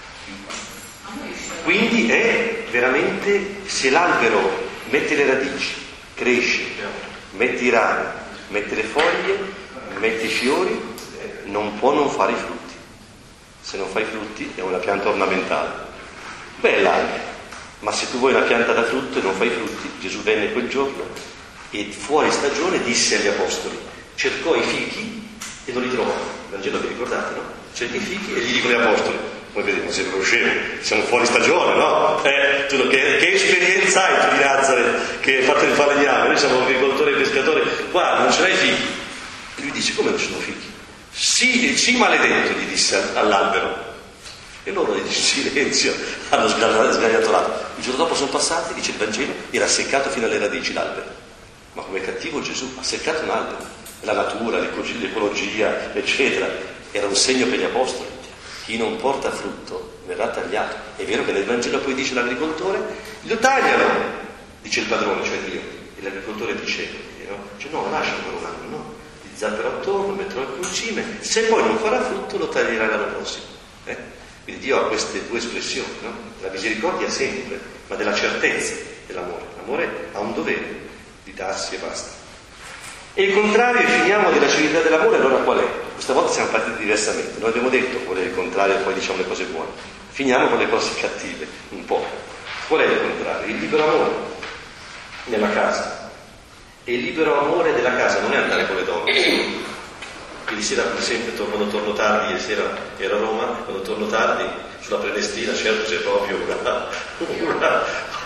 A: Quindi è veramente, se l'albero mette le radici, cresce, mette i rami, mette le foglie, mette i fiori, non può non fare i frutti. Se non fa i frutti è una pianta ornamentale. Bella anche, ma se tu vuoi una pianta da frutto e non fai i frutti, Gesù venne quel giorno e fuori stagione disse agli apostoli, cercò i fichi e non li trovò. Il Vangelo vi ricordate, no? Cerca i fichi e gli dicono gli apostoli, come vedete, non siete scemi, siamo fuori stagione, no? Eh, tu, che, che esperienza hai tu di Nazareth che hai fatto il falegname? Noi siamo agricoltori e pescatori, qua non ce l'hai fichi. E lui dice, come non ci sono fichi? Sì, sì, maledetto, gli disse all'albero. E loro in silenzio hanno sgagliato l'albero. Il giorno dopo sono passati, dice il Vangelo, era seccato fino alle radici l'albero. Ma come cattivo Gesù ha seccato un albero. La natura, l'ecologia, eccetera, era un segno per gli apostoli. Chi non porta frutto verrà tagliato. È vero che nel Vangelo poi dice l'agricoltore, lo tagliano, dice il padrone, cioè Dio. E l'agricoltore dice, no, dice, no, lascia ancora un anno, no? Gli zappero attorno, metterò il concime, se poi non farà frutto lo taglierà l'anno prossimo. Eh? Quindi Dio ha queste due espressioni, no? La misericordia sempre, ma della certezza dell'amore. L'amore ha un dovere di darsi e basta. E il contrario, e finiamo della civiltà dell'amore, allora qual è? Questa volta siamo partiti diversamente. Noi abbiamo detto qual è il contrario e poi diciamo le cose buone. Finiamo con le cose cattive, un po'. Qual è il contrario? Il libero amore nella casa. E il libero amore della casa non è andare con le donne. Ieri sera, per esempio, quando torno tardi, ieri sera ero a Roma, quando torno tardi sulla Prenestina, certo c'è proprio una, una,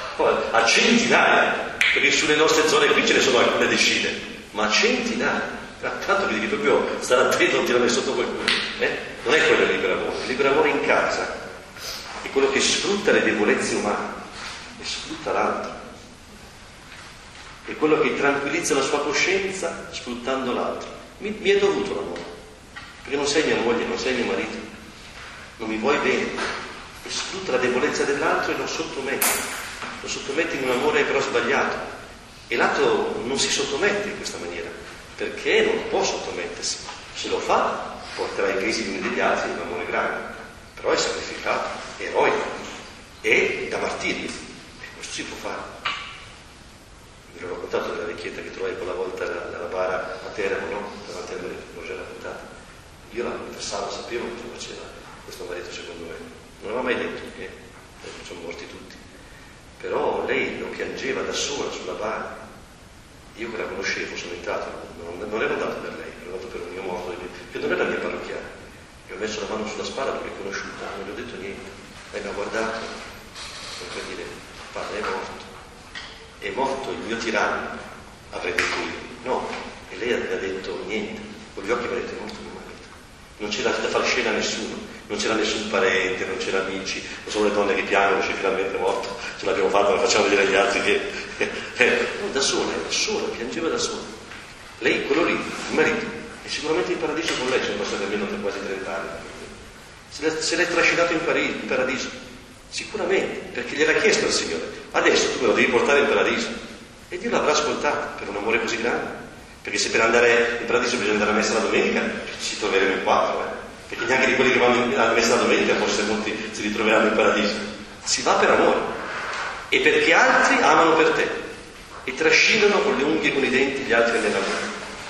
A: a centinaia, perché sulle nostre zone qui ce ne sono alcune decine, ma a centinaia. Tanto vedi che proprio stare attento, non tirare sotto qualcuno. Eh? Non è quello il libero amore. Il libero amore in casa è quello che sfrutta le debolezze umane e sfrutta l'altro. È quello che tranquillizza la sua coscienza sfruttando l'altro. Mi, mi è dovuto l'amore, perché non sei mia moglie, non sei mio marito, non mi vuoi bene, e sfrutta la debolezza dell'altro e lo sottomette, lo sottomette in un amore però sbagliato, e l'altro non si sottomette in questa maniera, perché non può sottomettersi. Se lo fa porterà in crisi gli uni degli altri un amore grande, però è sacrificato, è eroico, è da martirio, e questo si può fare. Vi ho raccontato della vecchietta che trovai quella volta nella bara a Teramo, no? Davanti a me, l'ho già raccontato. Io la confessavo, sapevo cosa faceva questo marito secondo me. Non aveva mai detto che sono morti tutti. Però lei lo piangeva da sola sulla bara. Io che la conoscevo, sono entrato, non, non ero andato per lei, ero andato per un mio morto, che non era la mia parrocchiana. Gli ho messo la mano sulla spalla perché l'ho conosciuta, non gli ho detto niente. Lei mi ha guardato, per dire, padre è morto. È morto il mio tiranno, avrei detto io. No, e lei ha detto niente, con gli occhi mi ha detto è morto mio marito. Non c'era da far scena a nessuno, non c'era nessun parente, non c'era amici, non sono le donne che piangono, c'è finalmente morto, ce l'abbiamo fatta, la facciamo vedere agli altri che... Eh, no, da sola, da sola, piangeva da sola. Lei, quello lì, il marito, è sicuramente in paradiso con lei, sono passati almeno quasi trenta anni. Se l'è, se l'è trascinato in, Parigi, in paradiso, sicuramente, perché gliel'ha chiesto il Signore. Adesso tu me lo devi portare in paradiso. E Dio l'avrà ascoltato per un amore così grande. Perché se per andare in paradiso bisogna andare a messa la domenica, ci troveremo in quattro, eh? Perché neanche di quelli che vanno a messa la domenica forse molti si ritroveranno in paradiso. Si va per amore. E perché altri amano per te. E trascinano con le unghie e con i denti gli altri nell'amore.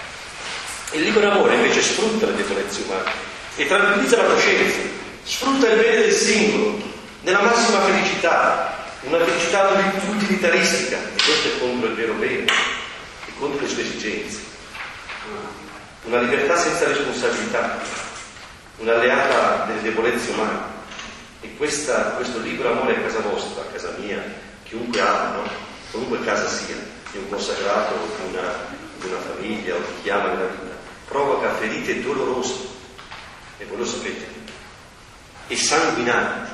A: Il libero amore invece sfrutta le debolezze umane e tranquillizza la coscienza. Sfrutta il bene del singolo nella massima felicità. Una felicità utilitaristica, e questo è contro il vero bene, è contro le sue esigenze. Una libertà senza responsabilità, un'alleata delle debolezze umane. E questa, questo libero amore a casa vostra, a casa mia, chiunque ama, no? Qualunque casa sia, di un consacrato, di una, di una famiglia o di chi ama nella vita, provoca ferite dolorose, e voi lo sapete, e sanguinanti.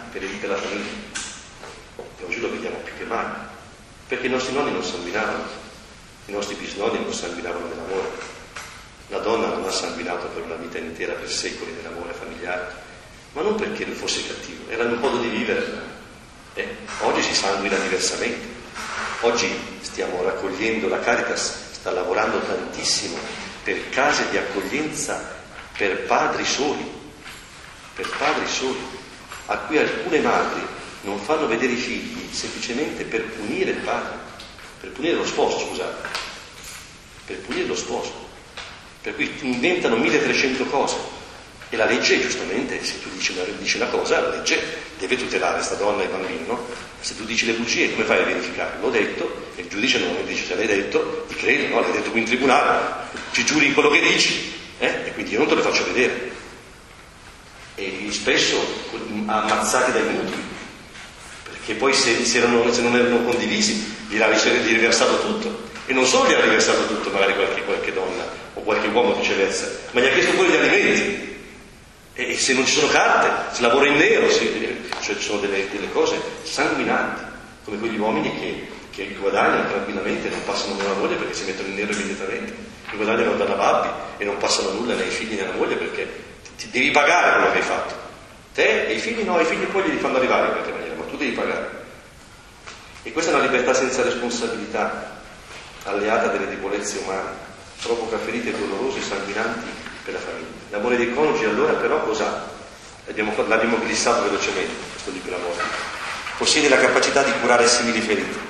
A: per, per la famiglia. E oggi lo vediamo più che mai, perché i nostri nonni non sanguinavano, i nostri bisnonni non sanguinavano nell'amore. La donna non ha sanguinato per una vita intera, per secoli, nell'amore familiare, ma non perché fosse cattivo, era un modo di vivere. Eh, oggi si sanguina diversamente. Oggi stiamo raccogliendo, la Caritas sta lavorando tantissimo per case di accoglienza per padri soli, per padri soli, a cui alcune madri non fanno vedere i figli semplicemente per punire il padre, per punire lo sposo, scusate, per punire lo sposo. Per cui inventano milletrecento cose. E la legge, giustamente, se tu dici una, dici una cosa, la legge deve tutelare questa donna e il bambino, no? Se tu dici le bugie, come fai a verificare? L'ho detto, e il giudice non mi dice se l'hai detto, ti credo, no? L'hai detto qui in tribunale, ci giuri quello che dici, eh? E quindi io non te lo faccio vedere. E spesso ammazzati dai mutui, perché poi se, se, erano, se non erano condivisi gli era riversato tutto. E non solo gli ha riversato tutto, magari qualche, qualche donna o qualche uomo viceversa, ma gli ha chiesto pure gli alimenti. E se non ci sono carte, si lavora in nero, si, cioè ci sono delle, delle cose sanguinanti, come quegli uomini che, che guadagnano tranquillamente e non passano nulla alla moglie perché si mettono in nero immediatamente, che guadagnano dalla babbi e non passano nulla nei figli né alla moglie perché ti, ti devi pagare quello che hai fatto. Te e i figli no, i figli poi li fanno arrivare in qualche maniera, ma tu devi pagare. E questa è una libertà senza responsabilità, alleata delle debolezze umane, provoca ferite dolorose e sanguinanti per la famiglia. L'amore dei coniugi allora però cos'ha? L'abbiamo, l'abbiamo glissato velocemente, questo libro L'amore. Possiede la capacità di curare simili ferite.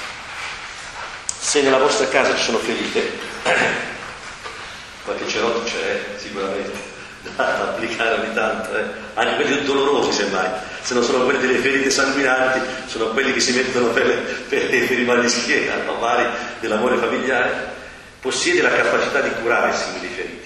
A: Se nella vostra casa ci sono ferite, qualche cerotto c'è sicuramente da applicare ogni tanto, eh? Anche quelli dolorosi semmai, se non sono quelli delle ferite sanguinanti, sono quelli che si mettono per, le, per, le, per i mal di schiena, no? Vari dell'amore familiare. Possiede la capacità di curare simili ferite,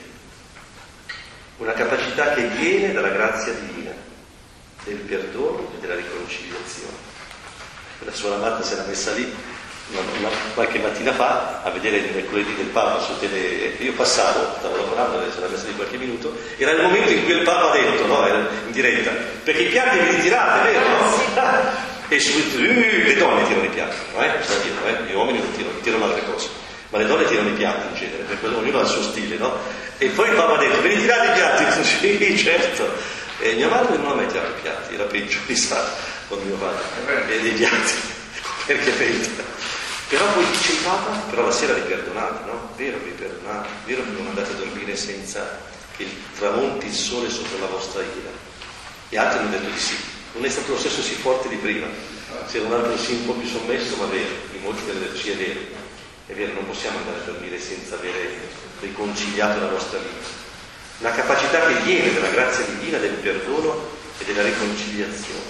A: una capacità che viene dalla grazia divina, del perdono e della riconciliazione. La suora Marta si era messa lì una, una, qualche mattina fa a vedere il mercoledì del Papa su tele. Io passavo, stavo lavorando, si era messa lì qualche minuto, era il momento in cui il Papa ha detto, no? Era in diretta, perché i piatti ve li tirate, vero? No? E subito uh, le donne tirano i piatti, no? Eh? Eh? Gli uomini non tirano, tirano altre cose, ma le donne tirano i piatti in genere, perché ognuno ha il suo stile, no? E poi il Papa ha detto, ve li tirate i piatti? Sì, certo. E mia madre non ha mai tirato i piatti, era peggio, mi sa, con mio padre, e dei piatti, perché peggio. Però poi dice il Papa, però la sera li perdonate, no? Vero che vi perdonate, vero che non andate a dormire senza che tramonti il sole sopra la vostra ira. Gli altri hanno detto di sì, non è stato lo stesso sì forte di prima, c'era un altro sì un po' più sommesso, ma vero, in molti hanno detto sì, è vero, è vero, non possiamo andare a dormire senza avere riconciliato la nostra vita. La capacità che viene dalla grazia divina, del perdono e della riconciliazione.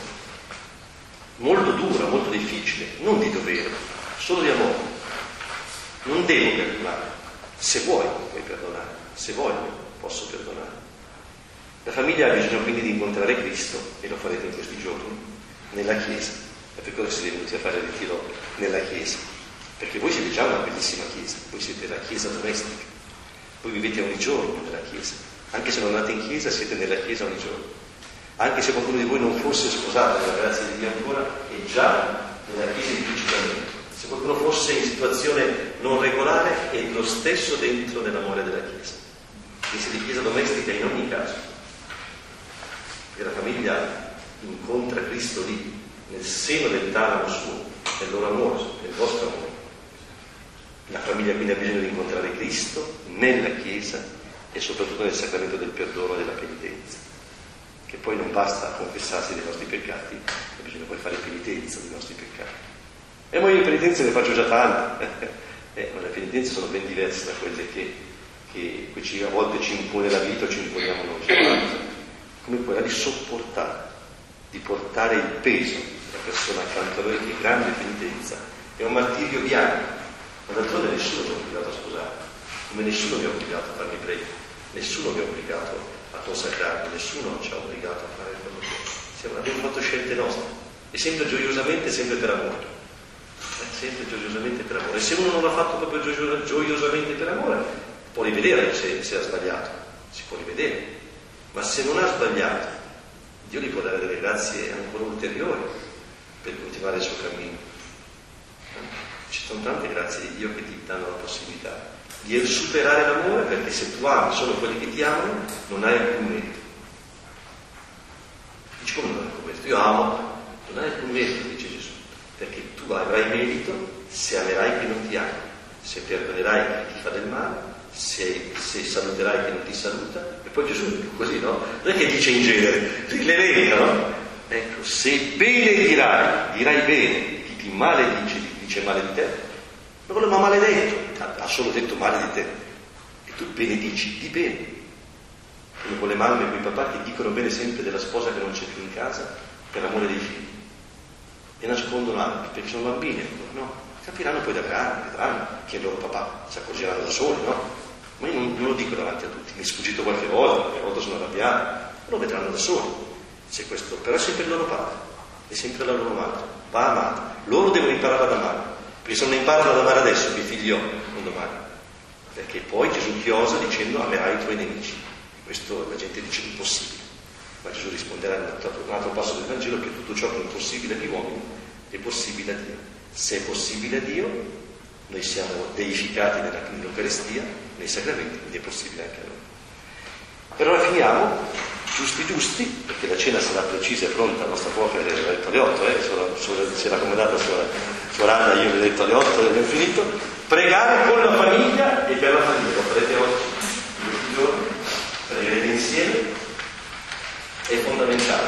A: Molto dura, molto difficile, non di dovere, solo di amore. Non devo perdonare. Se vuoi puoi perdonare, se voglio posso perdonare. La famiglia ha bisogno quindi di incontrare Cristo, e lo farete in questi giorni, nella Chiesa. E per cosa siete venuti a fare il ritiro nella Chiesa? Perché voi siete già una bellissima Chiesa, voi siete la Chiesa domestica, voi vivete ogni giorno nella Chiesa. Anche se non andate in chiesa, siete nella chiesa ogni giorno. Anche se qualcuno di voi non fosse sposato nella grazia di Dio ancora, è già nella chiesa di principalmente. Se qualcuno fosse in situazione non regolare, è lo stesso dentro nell'amore della chiesa. Chiesa di chiesa domestica in ogni caso. Perché la famiglia incontra Cristo lì, nel seno del talamo suo, nel loro amore, nel vostro amore. La famiglia quindi ha bisogno di incontrare Cristo nella chiesa e soprattutto nel sacramento del perdono e della penitenza, che poi non basta confessarsi dei nostri peccati, ma bisogna poi fare penitenza dei nostri peccati. E poi io penitenze ne faccio già tante, eh, ma le penitenze sono ben diverse da quelle che, che, che ci, a volte ci impone la vita o ci imponiamo noi, come quella di sopportare, di portare il peso della persona accanto a noi, che è grande penitenza, è un martirio bianco, ma d'altronde nessuno mi ha obbligato a sposare, come nessuno mi ha obbligato a farmi preti. Nessuno mi ha obbligato a consacrarmi, nessuno ci ha obbligato a fare quello che siamo, abbiamo fatto scelte nostre, e sempre gioiosamente, sempre per amore, eh, sempre gioiosamente per amore. E se uno non l'ha fatto proprio gioio, gioiosamente per amore, può rivedere se, se ha sbagliato, si può rivedere, ma se non ha sbagliato Dio gli può dare delle grazie ancora ulteriori per continuare il suo cammino. Ci sono tante grazie di Dio che ti danno la possibilità di superare l'amore, perché se tu ami solo quelli che ti amano non hai alcun merito. Dici, come non hai alcun merito? Io amo, non hai alcun merito, dice Gesù, perché tu avrai merito se amerai chi non ti ama, se perdonerai chi ti fa del male, se, se saluterai chi non ti saluta. E poi Gesù così, no? Non è che dice in genere, l'elenca, no? Ecco, se bene dirai, dirai bene, chi ti maledice, chi dice male di te, ma quello mi ha maledetto, ha solo detto male di te, e tu benedici, di bene. Come quelle mamme e quei papà che dicono bene sempre della sposa che non c'è più in casa per amore dei figli, e nascondono anche, perché sono bambini ancora, no? Capiranno poi da grandi, vedranno che il loro papà si accorgeranno da soli, no? Ma io non, non lo dico davanti a tutti, mi è sfuggito qualche volta, qualche volta sono arrabbiato, lo vedranno da soli, se questo, però è sempre il loro padre, è sempre la loro madre, va amata, loro devono imparare ad amare. Perché se non imparano ad amare adesso, che figli ho, non domani. Perché poi Gesù chiosa dicendo amerai i tuoi nemici. Questo la gente dice impossibile. Ma Gesù risponderà in un altro passo del Vangelo che tutto ciò che è impossibile agli uomini è possibile a Dio. Se è possibile a Dio, noi siamo deificati nella nell'Eucaristia, nei sacramenti, quindi è possibile anche a noi. Per ora finiamo, giusti giusti, perché la cena sarà precisa e pronta, la nostra cuoca è alle otto, eh, si era accomodata suora Anna, io vi ho detto alle otto e abbiamo finito. Pregare con la famiglia e per la famiglia, lo farete oggi, tutti i giorni, pregherete insieme, è fondamentale,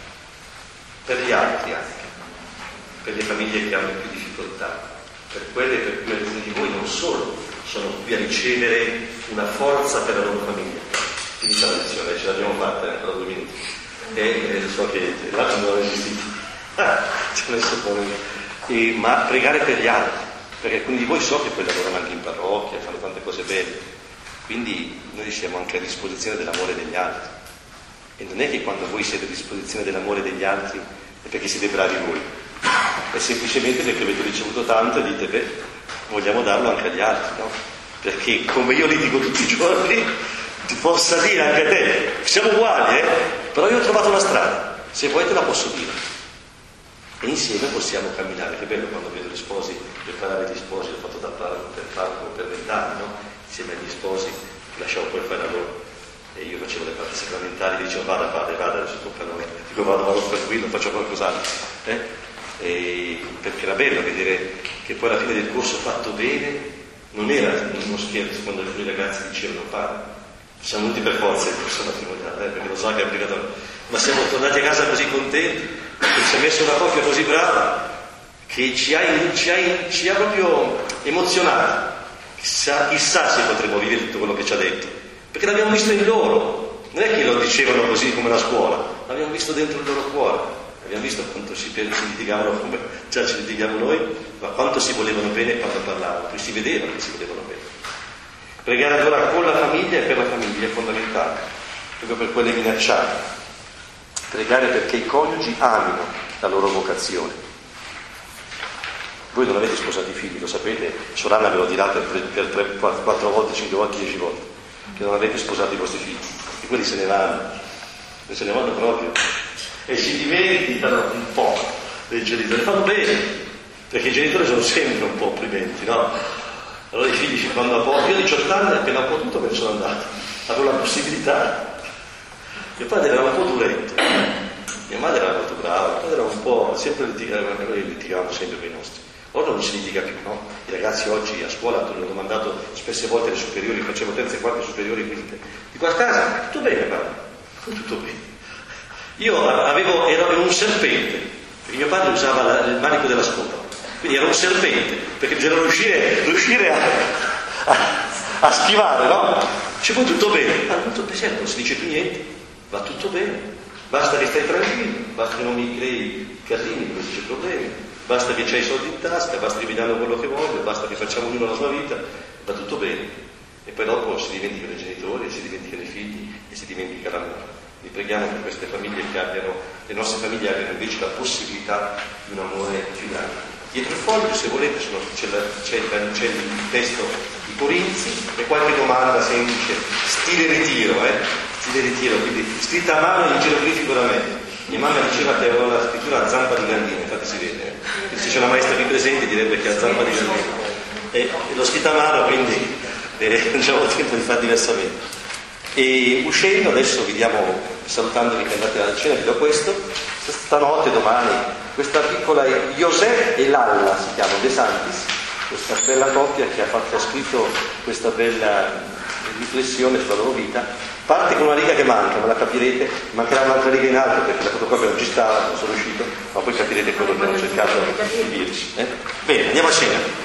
A: per gli altri anche, per le famiglie che hanno più difficoltà, per quelle per cui alcuni di voi non solo sono qui a ricevere una forza per la loro famiglia. Finita la lezione, ce l'abbiamo fatta ancora due minuti e eh, so che l'altro non l'aveva sentito, ci ho messo poi, ma pregare per gli altri, perché alcuni di voi so che poi lavorano anche in parrocchia, fanno tante cose belle, quindi noi siamo anche a disposizione dell'amore degli altri, e non è che quando voi siete a disposizione dell'amore degli altri è perché siete bravi voi, è semplicemente perché avete ricevuto tanto e dite beh, vogliamo darlo anche agli altri, no? Perché come io li dico tutti i giorni, ti possa dire anche a te, siamo uguali, eh? Però io ho trovato una strada, se vuoi te la posso dire. E insieme possiamo camminare. Che bello quando vedo gli sposi, preparare gli sposi, l'ho fatto da parco per parco per vent'anni, no? Insieme agli sposi, lasciavo poi fare a loro. E io facevo le parti sacramentali, dicevo vada padre, vada, adesso tocca a noi. Dico vado, vado tranquillo, faccio qualcos'altro. Eh? E perché era bello vedere che poi alla fine del corso fatto bene non era uno scherzo quando alcuni ragazzi dicevano padre. Siamo venuti per forza il corso matrimoniale, eh, perché lo sa che è obbligatorio, ma siamo tornati a casa così contenti, perché ci ha messo una coppia così brava, che ci ha, ci ha, ci ha proprio emozionati. Chissà, chissà se potremo vivere tutto quello che ci ha detto, perché l'abbiamo visto in loro, non è che lo dicevano così come la scuola, l'abbiamo visto dentro il loro cuore, abbiamo visto quanto si, si litigavano, come già ci litighiamo noi, ma quanto si volevano bene quando parlavano, poi si vedeva che si volevano bene. Pregare allora con la famiglia e per la famiglia è fondamentale, proprio per quelle minacciate. Pregare perché i coniugi amino la loro vocazione. Voi non avete sposato i figli, lo sapete, Sorana ve lo dirà per, per tre, quattro volte, cinque volte, dieci volte, che non avete sposato i vostri figli, e quelli se ne vanno, e se ne vanno proprio, e si dimenticano un po' dei genitori, fanno bene, perché i genitori sono sempre un po' opprimenti, no? Allora i figli ci fanno a poco, io a diciotto anni appena ho potuto me ne sono andato, avevo la possibilità. Mio padre era un po' duretto, mia madre era molto brava, mio padre era un po', sempre litigavamo, noi litigavamo sempre con i nostri. Ora non si litiga più, no? I ragazzi oggi a scuola, te l'ho domandato spesse volte alle superiori, facevo terze, quarte, superiori, quinte. Dico a casa, tutto bene padre? Tutto bene. Io avevo, ero un serpente, perché mio padre usava la, il manico della scopa. Quindi era un serpente, perché bisogna riuscire, riuscire a, a, a schivare, no? Ci può tutto bene. Ma tutto bene, certo, non si dice più niente, va tutto bene. Basta che stai tranquillo, basta che non mi crei casini, non c'è problemi, basta che c'hai i soldi in tasca, basta che mi danno quello che voglio, basta che facciamo ognuno la sua vita, va tutto bene. E poi dopo si dimenticano i genitori, si dimenticano i figli e si dimentica l'amore. Vi preghiamo per queste famiglie che abbiano, le nostre famiglie abbiano invece la possibilità di un amore più grande. Dietro il foglio, se volete, sono, c'è, la, c'è, il, c'è il testo di Corinzi e qualche domanda semplice, stile ritiro, eh? Stile ritiro, quindi scritta a mano in geroglifico da me. Mia mamma diceva che avevo la scrittura a zampa di gallina, infatti si vede. Se c'è una maestra qui presente direbbe che è a zampa di gallina. E, e l'ho scritta a mano, quindi eh, non c'avevo tempo di fare diversamente. E uscendo, adesso vi diamo, salutandovi che andate alla cena, vi do questo. Stanotte, domani, questa piccola José e Lalla si chiama, De Santis, questa bella coppia che ha, fatto, ha scritto questa bella riflessione sulla loro vita. Parte con una riga che manca, ma la capirete, mancherà un'altra riga in alto perché la fotocopia non ci stava, non sono riuscito, ma poi capirete quello che ho cercato di dirci. Eh? Bene, andiamo a cena.